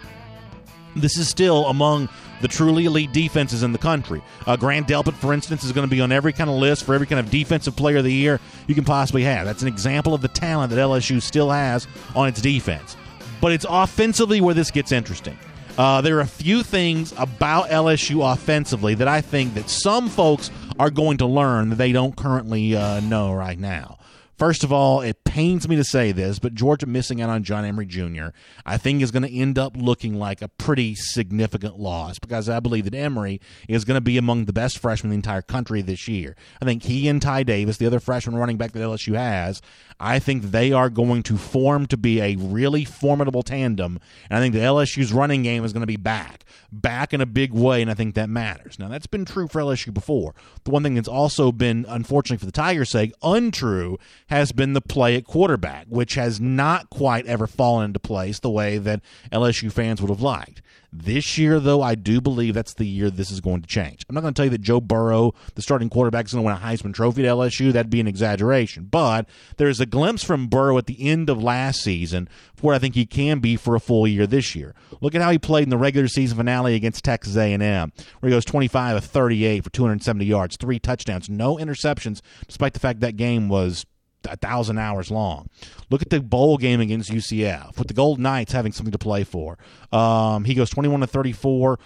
this is still among the truly elite defenses in the country. Grant Delpit, for instance, is going to be on every kind of list for every kind of defensive player of the year you can possibly have. That's an example of the talent that LSU still has on its defense. But it's offensively where this gets interesting. There are a few things about LSU offensively that I think that some folks are going to learn that they don't currently know right now. First of all, it pains me to say this, but Georgia missing out on John Emery Jr. I think is going to end up looking like a pretty significant loss, because I believe that Emery is going to be among the best freshmen in the entire country this year. I think he and Ty Davis, the other freshman running back that LSU has, I think they are going to form to be a really formidable tandem, and I think the LSU's running game is going to be back in a big way, and I think that matters. Now, that's been true for LSU before. The one thing that's also been, unfortunately for the Tigers' sake, untrue has been the play at quarterback, which has not quite ever fallen into place the way that LSU fans would have liked. This year, though, I do believe that's the year this is going to change. I'm not going to tell you that Joe Burrow, the starting quarterback, is going to win a Heisman Trophy at LSU. That'd be an exaggeration. But there's a glimpse from Burrow at the end of last season where I think he can be for a full year this year. Look at how he played in the regular season finale against Texas A&M, where he goes 25 of 38 for 270 yards, 3 touchdowns, no interceptions, despite the fact that game was 1,000 hours long. Look at the bowl game against UCF with the Golden Knights having something to play for. He goes 21 to 34,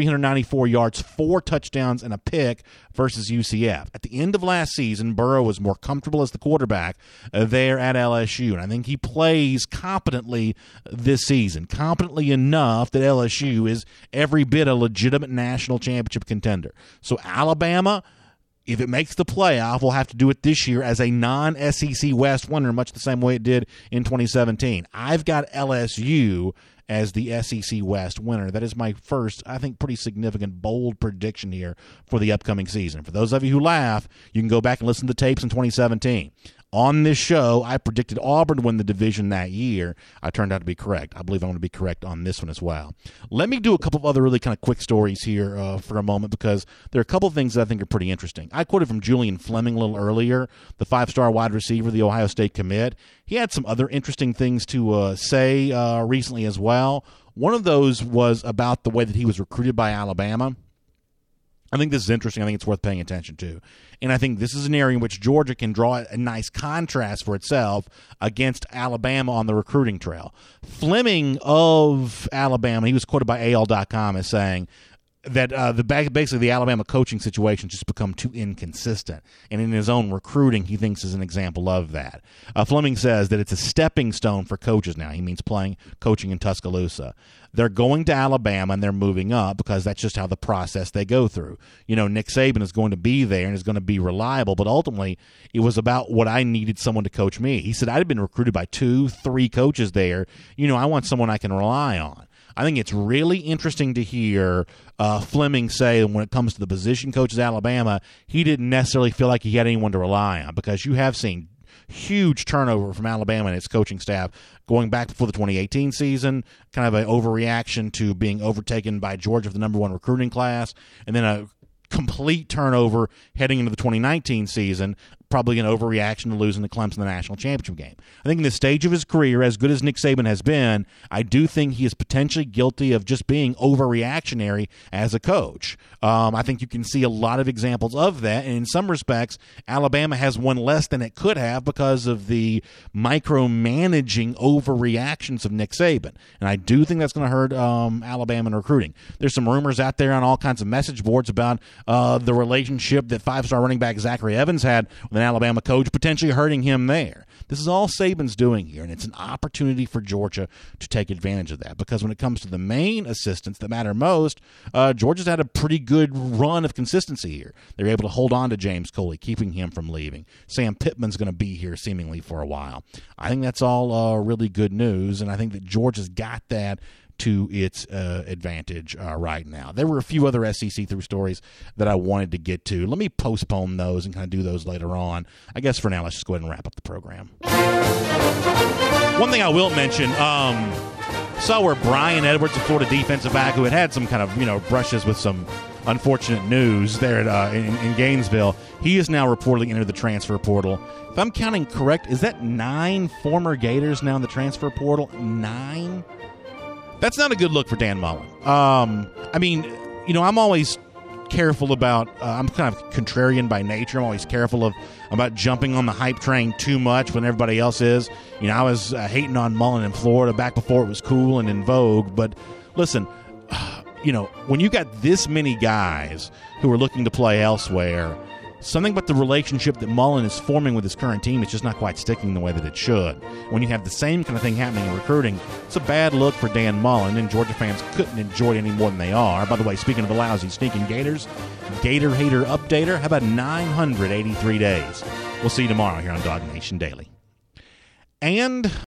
394 yards, 4 touchdowns, and a pick versus UCF. At the end of last season, Burrow was more comfortable as the quarterback there at LSU, and I think he plays competently this season, competently enough that LSU is every bit a legitimate national championship contender. So Alabama, if it makes the playoff, we'll have to do it this year as a non-SEC West winner, much the same way it did in 2017. I've got LSU as the SEC West winner. That is my first, I think, pretty significant, bold prediction here for the upcoming season. For those of you who laugh, you can go back and listen to the tapes in 2017. On this show, I predicted Auburn to win the division that year. I turned out to be correct. I believe I'm going to be correct on this one as well. Let me do a couple of other really kind of quick stories here for a moment, because there are a couple of things that I think are pretty interesting. I quoted from Julian Fleming a little earlier, the 5-star wide receiver, the Ohio State commit. He had some other interesting things to say recently as well. One of those was about the way that he was recruited by Alabama. I think this is interesting. I think it's worth paying attention to. And I think this is an area in which Georgia can draw a nice contrast for itself against Alabama on the recruiting trail. Fleming of Alabama, he was quoted by AL.com as saying that basically the Alabama coaching situation just become too inconsistent. And in his own recruiting, he thinks is an example of that. Fleming says that it's a stepping stone for coaches now. He means coaching in Tuscaloosa. They're going to Alabama and they're moving up because that's just how the process they go through. Nick Saban is going to be there and is going to be reliable, but ultimately it was about what I needed someone to coach me. He said, I'd been recruited by 2-3 coaches there. I want someone I can rely on. I think it's really interesting to hear Fleming say when it comes to the position coaches at Alabama, he didn't necessarily feel like he had anyone to rely on, because you have seen huge turnover from Alabama and its coaching staff going back before the 2018 season, kind of an overreaction to being overtaken by Georgia for the number 1 recruiting class, and then a complete turnover heading into the 2019 season, probably an overreaction to losing to Clemson in the national championship game. I think in this stage of his career, as good as Nick Saban has been, I do think he is potentially guilty of just being overreactionary as a coach. I think you can see a lot of examples of that, and in some respects, Alabama has won less than it could have because of the micromanaging overreactions of Nick Saban, and I do think that's going to hurt Alabama in recruiting. There's some rumors out there on all kinds of message boards about the relationship that 5-star running back Zachary Evans had with an Alabama coach, potentially hurting him there. This is all Saban's doing here, and it's an opportunity for Georgia to take advantage of that, because when it comes to the main assistants that matter most, Georgia's had a pretty good run of consistency here. They're able to hold on to James Coley, keeping him from leaving. Sam Pittman's going to be here seemingly for a while. I think that's all really good news, and I think that Georgia's got that to its advantage right now. There were a few other SEC through stories that I wanted to get to. Let me postpone those and kind of do those later on. I guess for now, let's just go ahead and wrap up the program. One thing I will mention, saw where Brian Edwards, a Florida defensive back who had some kind of, brushes with some unfortunate news there in Gainesville, he is now reportedly entered the transfer portal. If I'm counting correct, is that 9 former Gators now in the transfer portal? 9? That's not a good look for Dan Mullen. I'm always careful about, I'm kind of contrarian by nature. I'm always careful about jumping on the hype train too much when everybody else is. I was hating on Mullen in Florida back before it was cool and in vogue. But listen, when you got this many guys who are looking to play elsewhere, something about the relationship that Mullen is forming with his current team is just not quite sticking the way that it should. When you have the same kind of thing happening in recruiting, it's a bad look for Dan Mullen, and Georgia fans couldn't enjoy it any more than they are. By the way, speaking of the lousy, sneaking Gators, Gator Hater Updater, how about 983 days? We'll see you tomorrow here on Dog Nation Daily. And